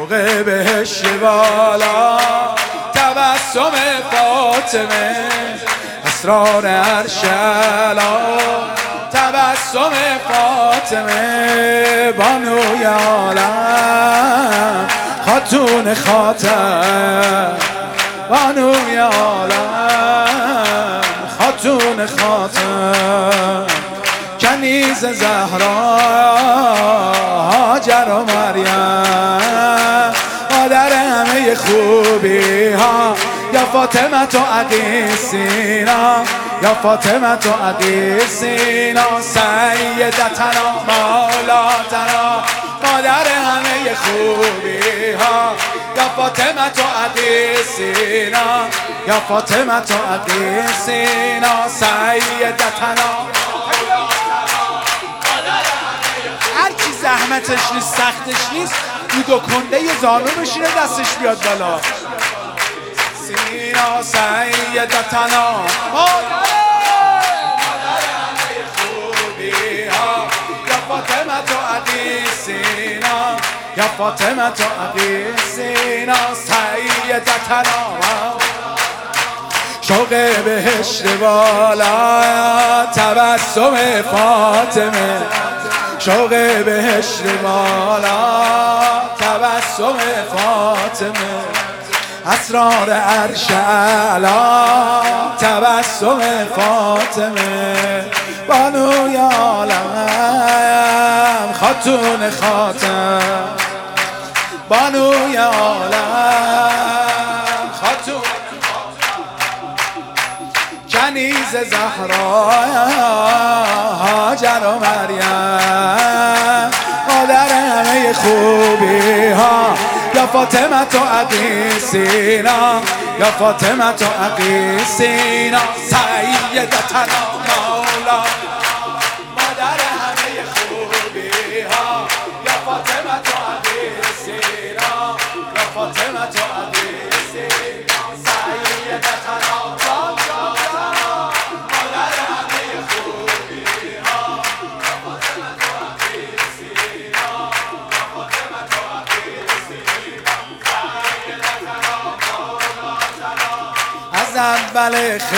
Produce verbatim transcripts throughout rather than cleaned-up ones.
شوق بهشت بالا تبسم فاطمه اسرار عرش اعلی تبسم فاطمه بانوی عالم خاتون خاتم بانوی عالم خاتون خاتم کنیز زهرا هاجر و مریم مادر همه خوبی ها یا فاطمه تو عقیسینا یا فاطمه تو عقیسینا سیدتنا مولاتنا مادر همه خوبی ها یا فاطمه تو عقیسینا یا فاطمه تو عقیسینا سیدتنا هر کی زحمتش نیست سختش نیست دو کنده یه زانو بشینه دستش بیاد بالا سینا سیدتنا مادر همه خوبی ها یا فاطمه تو عقیسینا یا فاطمه تو عقیسینا سیدتنا شوق بهشت بالا تبسم فاطمه شوق بهشت بالا تبسم فاطمه اسرار عرش اعلی تبسم فاطمه بانوی عالم خاتون خاتم بانوی عالم خاتون کنیز زهرا هاجر و مریم مادر همه خوبی ها یا فاطمه تو عقیسینا یا فاطمه تو عقیسینا سیدتنا مولا مادر همه خوبی ها یا فاطمه تو عقیسینا یا فاطمه تو عقیسینا سیدتنا از اول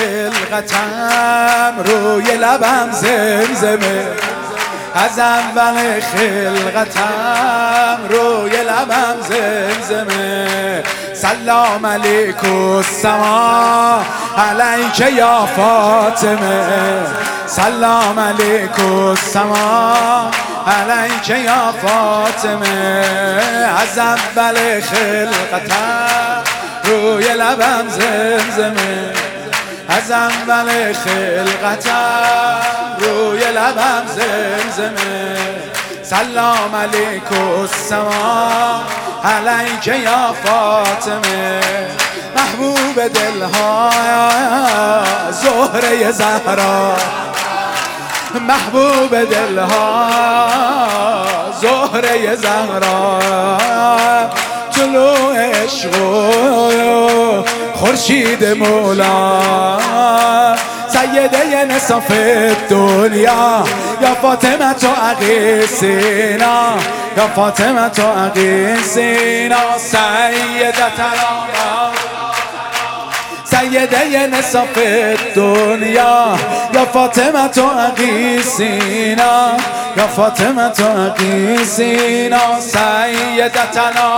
خلقتم روی لبم زمزمه از اول خلقتم روی لبم زمزمه سلام علیک السما علیک یا فاطمه سلام علیک السما علیک یا فاطمه از اول خلقتم روی لبم زمزمه از اول خلقتم روی لبم زمزمه سلام علیک السما علیک یا فاطمه محبوب دلها زهره زهرا محبوب دلها زهره زهرا طلوع عشق و خورشید مولا سیده نصف دنیا یا فاطمه تو عقیسینا یا فاطمه تو عقیسینا سیدتنا سیده نصف دنیا یا فاطمه تو عقیسینا یا فاطمه تو عقیسینا سیدتنا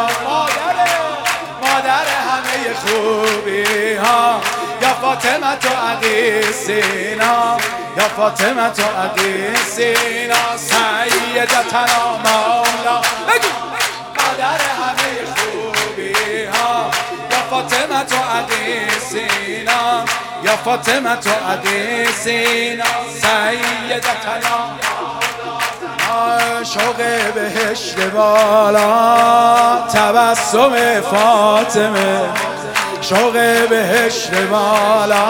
مادر همه خوبی ها یا فاطمه تو عقیسینا یا فاطمه تو عقیسینا سیدتنا مولا مادر همه خوبی ها یا فاطمه تو عقیسینا یا فاطمه تو عقیسینا سیدتنا شوق بهشت بالا تبسم فاطمه شوق بهشت بالا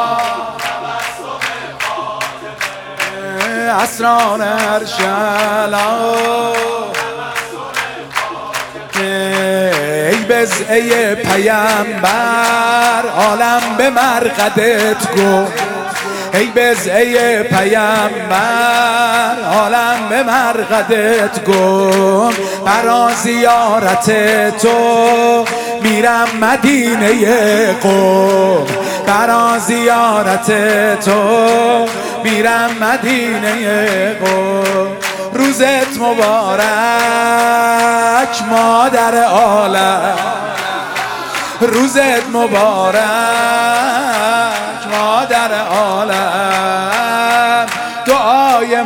اسرار عرش اعلی ای بضعه پیامبر عالم به مرقدت گفت ای بزعه پیمبر عالم به مرقدت گم، برا زیارت تو میرم مدینه قم، برا زیارت تو میرم مدینه قم. روزت مبارک مادر عالم، روزت مبارک مادر عالم، دعای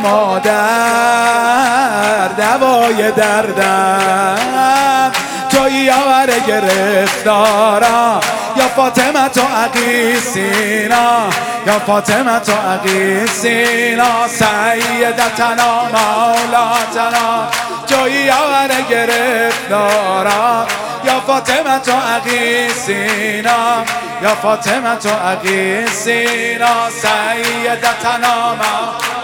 مادر دوای دردم، توی یاور گرفتارا یا فاطمه تو عقی سینا، یا فاطمه تو عقی سینا، سیدتنا مولاتنا، توی یاور گرفتارا یا فاطمه تو عقی سینا، یا فاطمه تو عقی سینا، سیدتنا مولاتنا.